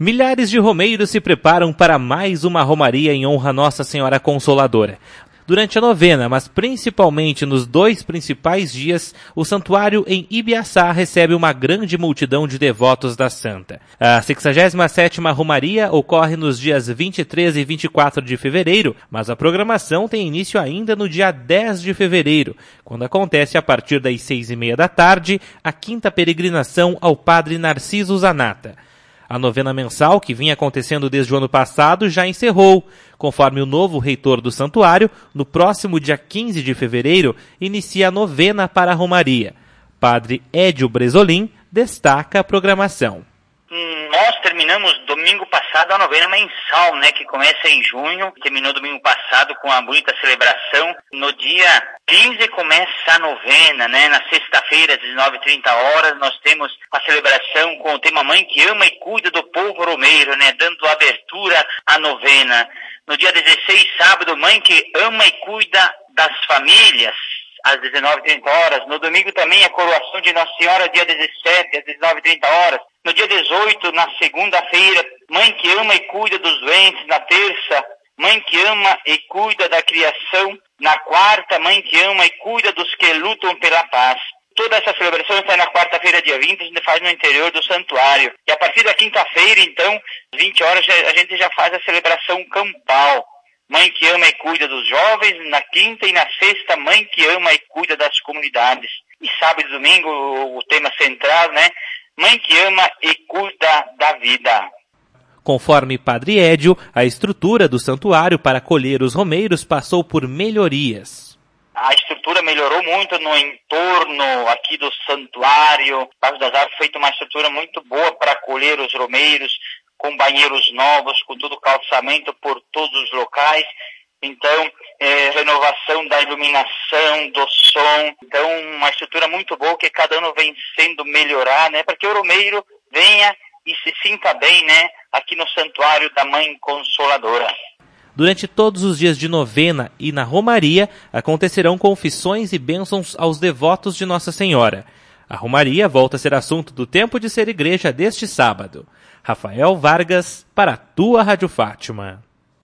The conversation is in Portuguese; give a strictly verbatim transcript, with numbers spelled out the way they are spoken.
Milhares de romeiros se preparam para mais uma romaria em honra a Nossa Senhora Consoladora. Durante a novena, mas principalmente nos dois principais dias, o santuário em Ibiaçá recebe uma grande multidão de devotos da Santa. A sexagésima sétima Romaria ocorre nos dias vinte e três e vinte e quatro de fevereiro, mas a programação tem início ainda no dia dez de fevereiro, quando acontece a partir das seis e meia da tarde a quinta peregrinação ao Padre Narciso Zanata. A novena mensal, que vinha acontecendo desde o ano passado, já encerrou. Conforme o novo reitor do santuário, no próximo dia quinze de fevereiro, inicia a novena para a Romaria. Padre Edio Bresolim destaca a programação. Nós terminamos domingo passado a novena mensal, né, que começa em junho, terminou domingo passado com a bonita celebração. No dia quinze começa a novena, né, na sexta-feira às dezenove e trinta horas, nós temos a celebração com o tema Mãe que ama e cuida do povo romeiro, né, dando abertura à novena. No dia dezesseis, sábado, Mãe que ama e cuida das famílias, às dezenove e trinta horas. No domingo também a coroação de Nossa Senhora, dia dezessete, às dezenove e trinta horas. No dia dezoito, na segunda-feira, Mãe que ama e cuida dos doentes. Na terça, Mãe que ama e cuida da criação. Na quarta, Mãe que ama e cuida dos que lutam pela paz. Toda essa celebração está na quarta-feira, dia vinte, a gente faz no interior do santuário. E a partir da quinta-feira, então, vinte horas, a gente já faz a celebração campal. Mãe que ama e cuida dos jovens, na quinta e na sexta, Mãe que ama e cuida das comunidades. E sábado e domingo, o tema central, né? Mãe que ama e cuida da vida. Conforme Padre Edio, a estrutura do santuário para acolher os romeiros passou por melhorias. A estrutura melhorou muito no entorno aqui do santuário. Passo das Árvores feito uma estrutura muito boa para acolher os romeiros, com banheiros novos, com todo o calçamento por todos os locais. Então, é, renovação da iluminação, do som. Então, uma estrutura muito boa que cada ano vem sendo melhorar, né? Para que o romeiro venha e se sinta bem, né? Aqui no Santuário da Mãe Consoladora. Durante todos os dias de novena e na Romaria, acontecerão confissões e bênçãos aos devotos de Nossa Senhora. A Romaria volta a ser assunto do Tempo de Ser Igreja deste sábado. Rafael Vargas, para a tua Rádio Fátima.